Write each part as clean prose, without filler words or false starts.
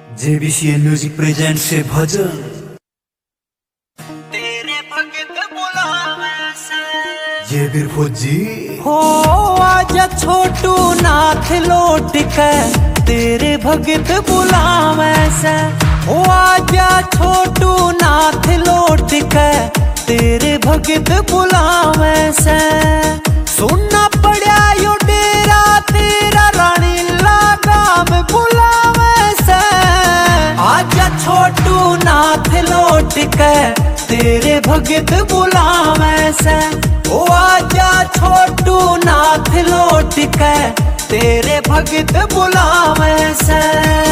JBCN music present से भजन तेरे भगत बुलावे से ये बीर फौजी हो आजा छोटू नाथ लौट के तेरे भगत बुलावे से हो आजा छोटू नाथ लौट के तेरे भगत बुलावे से सुनना पड़ा यो डेरा तेरा रानी लगाम बुलावे से आजा छोटू नाथ लौट के तेरे भगत बुलावे से ओ आजा छोटू नाथ लौट के तेरे भगत बुलावे से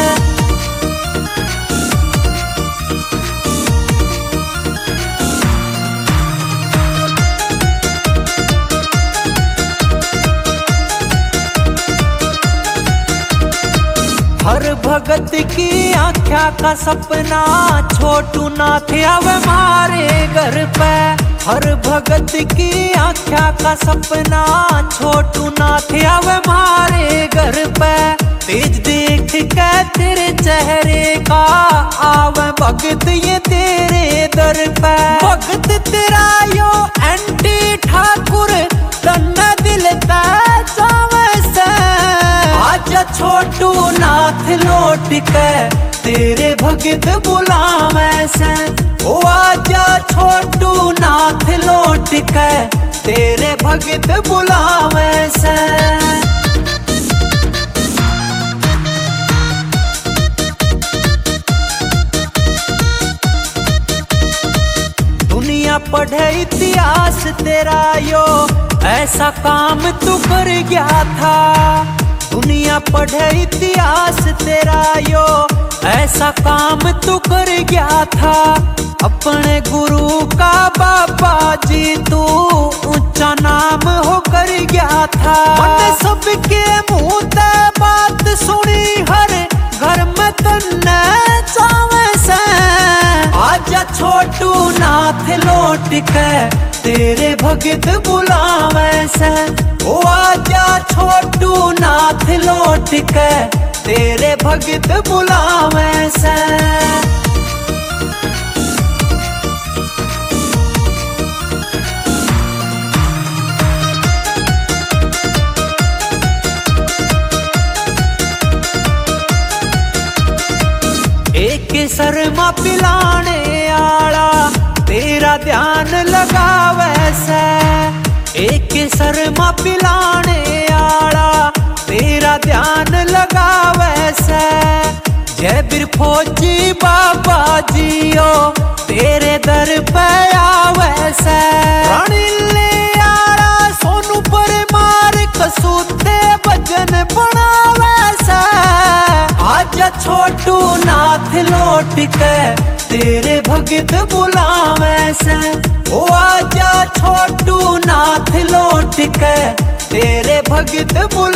हर भगत की आख्या का सपना छोटू नाथ आवे मारे घर पे हर भगत की आख्या का सपना छोटू नाथ आवे मारे घर पे तेज देख के तेरे चेहरे का आवे भगत ये तेरे दर पे भगत तेरा यो एंटी ठाकुर तन्ना दिल जावे से आजा छोटू नाथ लौट के तेरे भगत बुलावे से ओ आजा छोटू नाथ लौट के तेरे भगत बुलावे से दुनिया पढ़े इतिहास तेरा यो ऐसा काम तू कर गया था दुनिया पढ़े इतिहास तेरा यो ऐसा काम तू कर गया था अपने गुरु का बाबा जी तू ऊंचा नाम हो कर गया था मैंने सबके मुंह ते बात सुनी हर घर में तन्ने चावे से आजा छोटू नाथ लौट के तेरे भगत बुलावे से ओ आजा छोटू नाथ लौट के तेरे भगत बुलावे से एक शर्मा पिलाने आला तेरा ध्यान लगावे से एक शर्मा पिलाने आला तेरा ध्यान लगावे से जय बीर फौजी बाबा जियो तेरे दर पे आवे से रानी ले आला सोनू पर मार कसूते भजन बनावे से आजा छोटू नाथ लौट के तेरे भगत बुलावे से ओ आजा छोटू नाथ लौट के तेरे भगत